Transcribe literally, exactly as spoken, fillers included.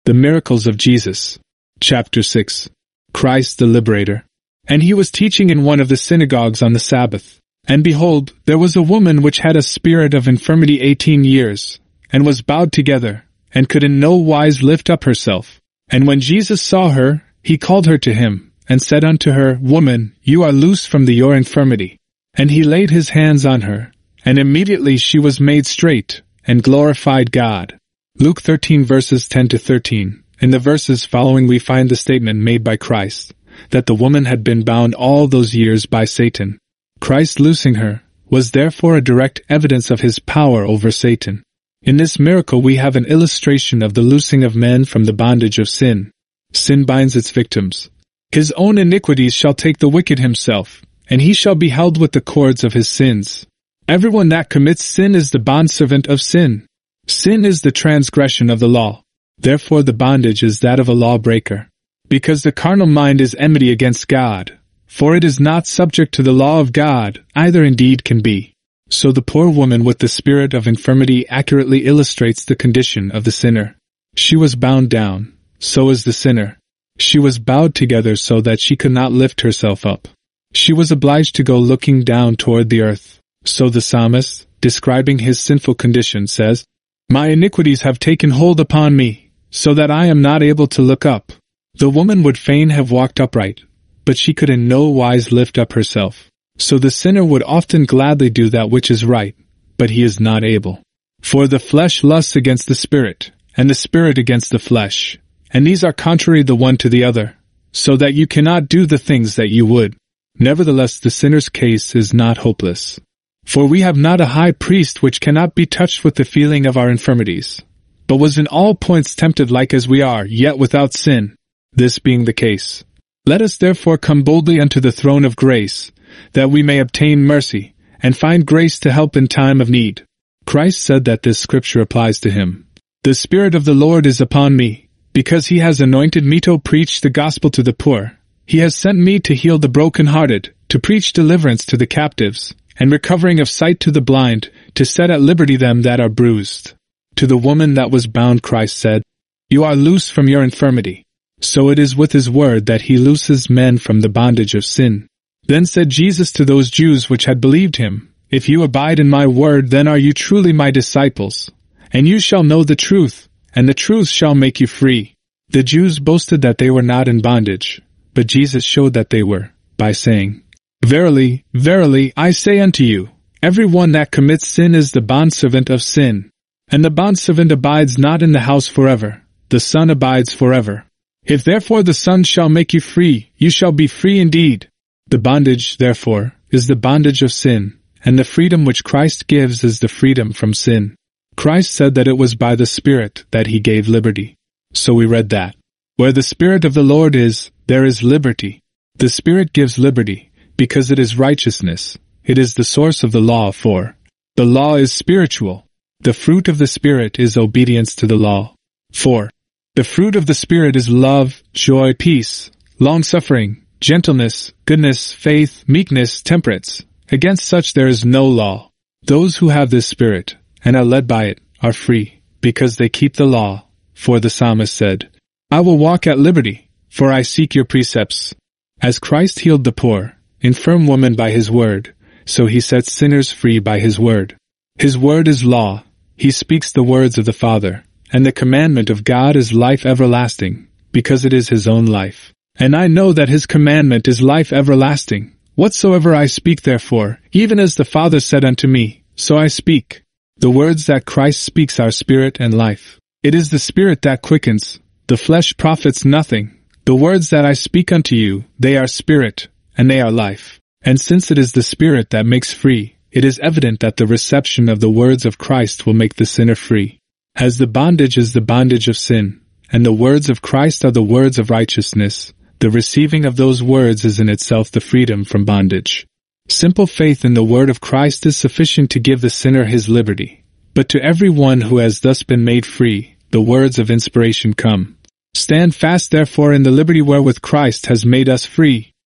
The miracles of Jesus. Chapter six. Christ the Liberator. And he was teaching in one of the synagogues on the Sabbath. And behold, there was a woman which had a spirit of infirmity eighteen years, and was bowed together, and could in no wise lift up herself. And when Jesus saw her, he called her to him, and said unto her, Woman, you are loosed from the your infirmity. And he laid his hands on her, and immediately she was made straight, and glorified God. Luke thirteen verses ten to thirteen. In the verses following we find the statement made by Christ, that the woman had been bound all those years by Satan. Christ loosing her was therefore a direct evidence of his power over Satan. In this miracle we have an illustration of the loosing of men from the bondage of sin. Sin binds its victims. His own iniquities shall take the wicked himself, and he shall be held with the cords of his sins. Everyone that commits sin is the bondservant of sin. Sin is the transgression of the law. Therefore the bondage is that of a lawbreaker. Because the carnal mind is enmity against God, for it is not subject to the law of God, either indeed can be. So the poor woman with the spirit of infirmity accurately illustrates the condition of the sinner. She was bound down, so is the sinner. She was bowed together so that she could not lift herself up. She was obliged to go looking down toward the earth. So the psalmist, describing his sinful condition, says, My iniquities have taken hold upon me, so that I am not able to look up. The woman would fain have walked upright, but she could in no wise lift up herself. So the sinner would often gladly do that which is right, but he is not able. For the flesh lusts against the spirit, and the spirit against the flesh, and these are contrary the one to the other, so that you cannot do the things that you would. Nevertheless the sinner's case is not hopeless. For we have not a high priest which cannot be touched with the feeling of our infirmities, but was in all points tempted like as we are, yet without sin. This being the case, let us therefore come boldly unto the throne of grace, that we may obtain mercy, and find grace to help in time of need. Christ said that this scripture applies to him. The Spirit of the Lord is upon me, because he has anointed me to preach the gospel to the poor. He has sent me to heal the brokenhearted, to preach deliverance to the captives, and recovering of sight to the blind, to set at liberty them that are bruised. To the woman that was bound Christ said, You are loosed from your infirmity. So it is with his word that he looses men from the bondage of sin. Then said Jesus to those Jews which had believed him, If you abide in my word, then are you truly my disciples, and you shall know the truth, and the truth shall make you free. The Jews boasted that they were not in bondage, but Jesus showed that they were, by saying, Verily, verily, I say unto you, every one that commits sin is the bondservant of sin. And the bondservant abides not in the house forever, the Son abides forever. If therefore the Son shall make you free, you shall be free indeed. The bondage, therefore, is the bondage of sin, and the freedom which Christ gives is the freedom from sin. Christ said that it was by the Spirit that he gave liberty. So we read that, Where the Spirit of the Lord is, there is liberty. The Spirit gives liberty, because it is righteousness. It is the source of the law, for the law is spiritual. The fruit of the Spirit is obedience to the law. four. The fruit of the Spirit is love, joy, peace, long-suffering, gentleness, goodness, faith, meekness, temperance. Against such there is no law. Those who have this Spirit, and are led by it, are free, because they keep the law. For the psalmist said, I will walk at liberty, for I seek your precepts. As Christ healed the poor, infirm woman by his word, so he sets sinners free by his word. His word is law. He speaks the words of the Father. And the commandment of God is life everlasting, because it is his own life. And I know that his commandment is life everlasting. Whatsoever I speak therefore, even as the Father said unto me, so I speak. The words that Christ speaks are spirit and life. It is the Spirit that quickens. The flesh profits nothing. The words that I speak unto you, they are spirit, and they are life. And since it is the Spirit that makes free, it is evident that the reception of the words of Christ will make the sinner free. As the bondage is the bondage of sin, and the words of Christ are the words of righteousness, the receiving of those words is in itself the freedom from bondage. Simple faith in the word of Christ is sufficient to give the sinner his liberty. But to every one who has thus been made free, the words of inspiration come. Stand fast therefore in the liberty wherewith Christ has made us free,